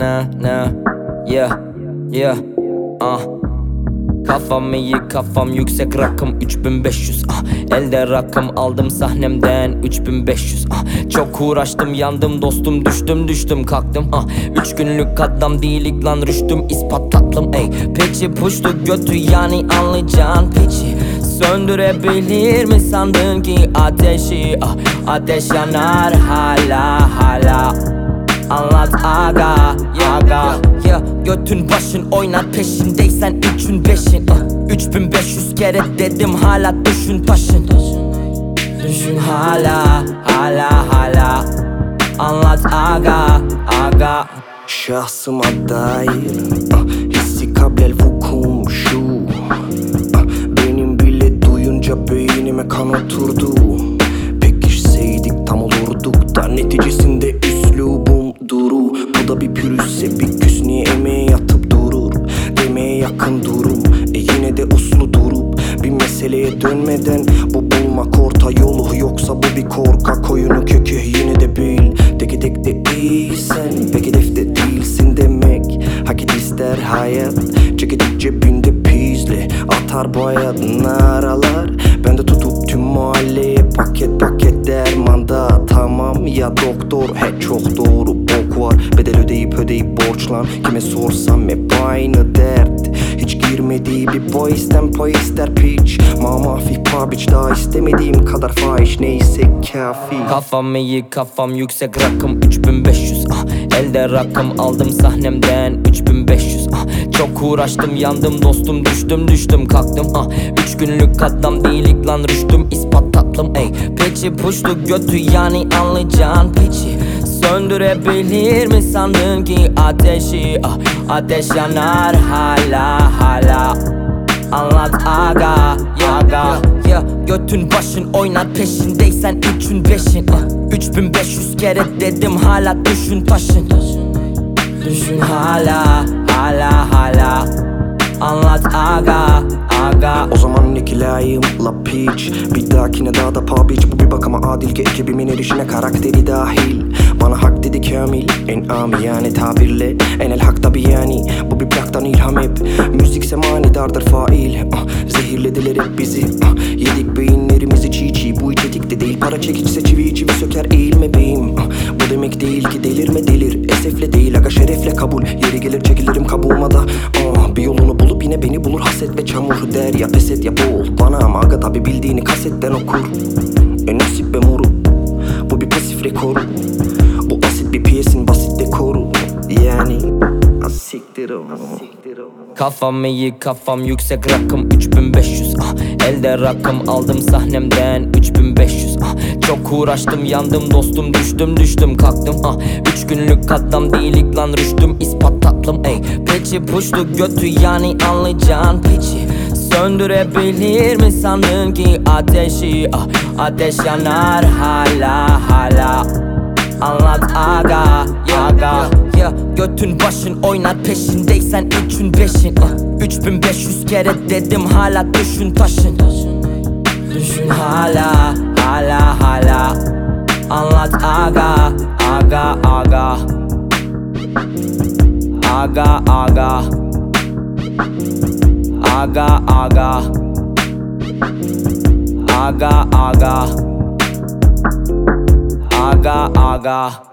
na. Yeah, yeah, Kafam iyi, kafam yüksek, rakım 3500. Elde rakım aldım sahnemden 3500. Çok uğraştım, yandım dostum, düştüm kalktım. 3 günlük adam değilik lan, rüştüm ispat tatlım. Peçi puştu götü, yani anlayacağın piçi. Söndürebilir mi sandın ki ateşi? Ateş yanar hala. Anlat aga, ya götün başın oynar, peşindeysen 3'ün 5'in. 3500 kere dedim, hala düşün taşın. Düşün hala. Anlat aga. Şahsıma dair hissi kablel vukum şu. Benim bile duyunca beynime kan oturdu. Pekişseydik tam olurduk da neticesinde üslubum duru. Bu da bir pürüzse bir küs, niye emeğe yatıp durur? Demeye yakın durum, yine de uslu durup bir meseleye dönmeden bu bulmak orta yolu. Yoksa bu bir korkak oyunu kökü, yine de bil. Tek de iyisen pek hedefte değilsin demek. Hak ister hayat, ceketi cebinde pizli. Atar bu hayat naralar, ben de tutup tüm mahalleye paket dermanda. Tamam ya doktor, çok doğru bok var. Bedel ödeyip borçlan, kime sorsam hep aynı dert. Hiç girmediği bir boyisten pay ister piç. Mama hafif pabiç, daha istemediğim kadar fahiş, neyse kafi. Kafam iyi, kafam yüksek, rakım 3500. Elde rakım aldım sahnemden 3500. Çok uğraştım, yandım dostum, düştüm kalktım. 3 günlük adam değilik lan, rüştüm ispat tatlım. Peçi puştu götü, yani anlayacağın piçi. Söndürebilir mi sandın ki ateşi? Ateş yanar hala. Anlat aga, ya götün başın oynar, peşindeysen 3'ün 5'in. 3500 kere dedim, hala düşün taşın. Düşün hala. Anlat aga. O zaman ne kilayım la piç, bir dahakine daha da pabiç. Bu bir bakıma adil ki ekibimin erişine karakteri dahil. Bana hak dedi kamil, en amiyane tabirle. Enel hak tabi yani, bu bir plaktan ilham hep. Müzikse manidardır fail. Zehirlediler hep bizi, yedik beyinlerimizi çiğ. Bu içetikte değil, para çekiçse çivi söker, eğilme beyim. Bu demek değil ki delirme delir, esefle değil aga şerefle kabul. Yeri gelir çekilirim kabuğuma da. Bir yolunu bulup yine beni bulur haset ve çamur. Der ya pes et ya boğul bana, ama aga tabi bildiğini kasetten okur. Nasip be moru, bu bir pasif rekor. Bu asit bir piyesin basit dekoru. Yani asiktir o. Kafam iyi, kafam yüksek, rakım 3500. Elde rakım aldım sahnemden 3500. Çok uğraştım, yandım dostum, düştüm kalktım. 3 günlük adam değilik lan, rüştüm ispat tatlım. Peçi puştu götü, yani anlayacağın piçi. Söndürebilir mi sandın ki ateşi? Ateş yanar hala. Anlat aga, ya götün başın oynar, peşindeysen 3'ün 5'in. 3500 kere dedim, hala düşün taşın. Düşün hala. Anlat aga. Aga.